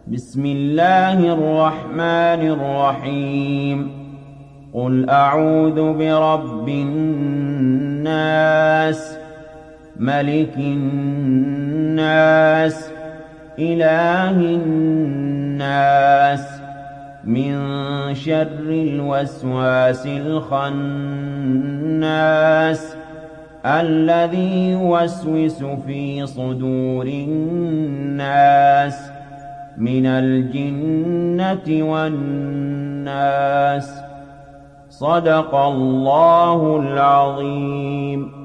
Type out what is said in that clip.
بسم الله الرحمن الرحيم قل أعوذ برب الناس ملك الناس إله الناس من شر الوسواس الخناس الذي يوسوس في صدور الناس من الجنة والناس. صدق الله العظيم.